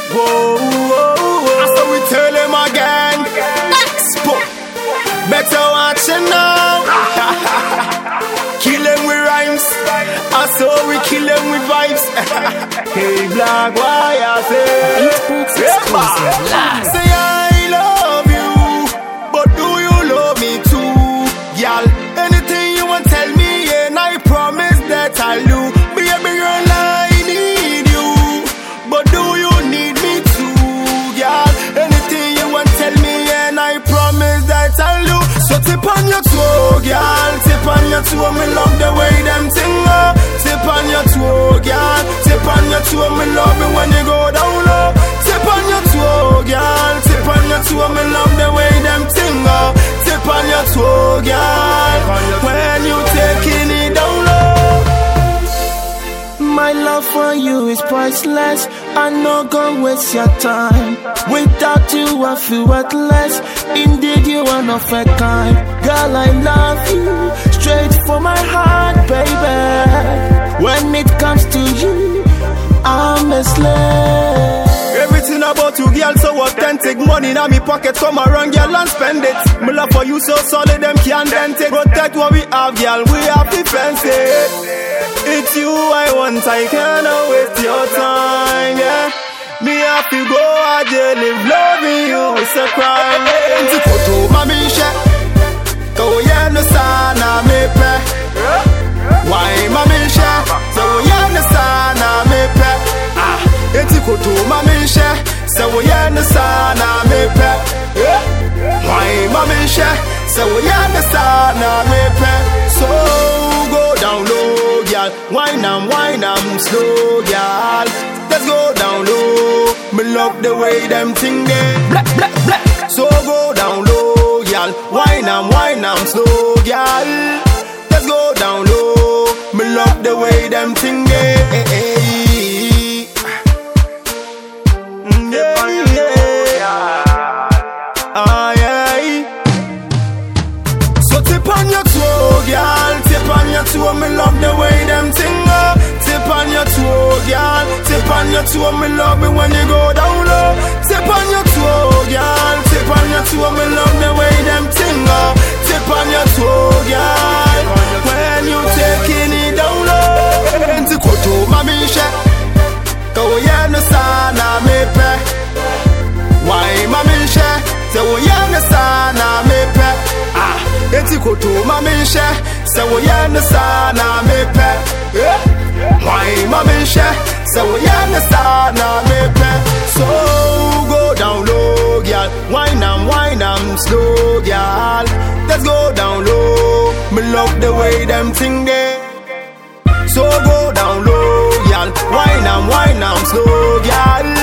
Whoa, whoa, whoa. So we tell him again. Expo. Better watch it now. Kill him with rhymes. I saw we kill him with vibes. Hey, Black, why I say? Say I love you, but do you love me too? Y'all, anything you want tell me, and I promise that I'll do. Baby girl, I need you, but do you need me too? Y'all, anything you want tell me, and I promise that I'll do. So tip on your toe, girl, tip on your toe, me love the way them ting up. Tip on your toe, girl, tip on your toe, me love it when you go down low. Tip on your toe, girl, tip on your toe, me love the way them ting up. Tip on your toe, girl, when you taking it down low. My love for you is priceless. I no go waste your time. Without you I feel worthless. Indeed you are not fair kind. Girl, I love you straight from my heart, baby. When it comes to you, I'm a slave. Everything about you, girl, so authentic. Money in my pocket, come around, girl, and spend it. My love for you so solid, them can't dent it. Protect what we have, girl, we have to fence it. It's you I want, I cannot waste your time, yeah. Me have to go out there, live loving you, it's a crime. Nti koto mamishe, go yendo sana mepe. Why mamishe, so yendo sana mepe. Nti koto mamishe, so yendo sana mepe. Why mamishe, so yendo sana mepe. So go down low, girl. Wine and slow, girl. Let's go down low. Me love the way them ting they black, black, black. So go down low, girl. Wine and slow, girl. Let's go down low. Me love the way them ting they. Tip on your toe, girl. Tip on your toe, me love the way them ting up. Tip on your toe, girl. Tip on your toe, me love it when you go down low. Tip on your toe, girl. Tip on your toe, me love the way them ting up. Tip on your toe, girl. When you taking it down low. Nti koto mamishe, go yendo sana mepe. Why mamishe, so yendo sana mepe. Nti koto mamishe, so yendo sana mepe. Why mamishe, so yendo sana mepe. So go down low, girl. Wine and slow, girl. Let's go down low. Me love the way them ting they. So go down low, girl. Wine and slow, girl.